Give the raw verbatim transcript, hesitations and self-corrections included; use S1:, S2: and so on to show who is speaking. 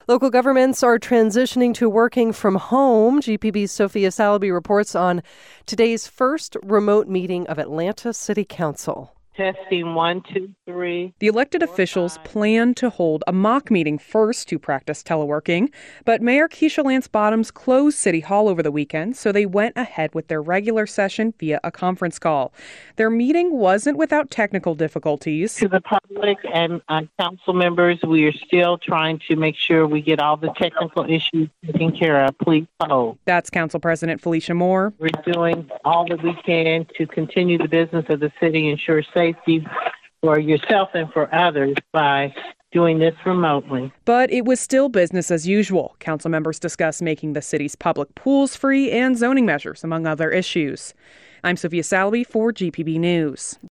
S1: Local governments are transitioning to working from home. G P B's Sophia Salaby reports on today's first remote meeting of Atlanta City Council.
S2: Testing one, two, three.
S3: The elected officials plan to hold a mock meeting first to practice teleworking, but Mayor Keisha Lance Bottoms closed City Hall over the weekend, so they went ahead with their regular session via a conference call. Their meeting wasn't without technical difficulties.
S2: To the public and uh, council members, we are still trying to make sure we get all the technical issues taken care of. Please hold.
S3: That's Council President Felicia Moore.
S2: We're doing all that we can to continue the business of the city, ensure safety for yourself and for others by doing this remotely.
S3: But it was still business as usual. Council members discussed making the city's public pools free and zoning measures, among other issues. I'm Sophia Salaby for G P B News.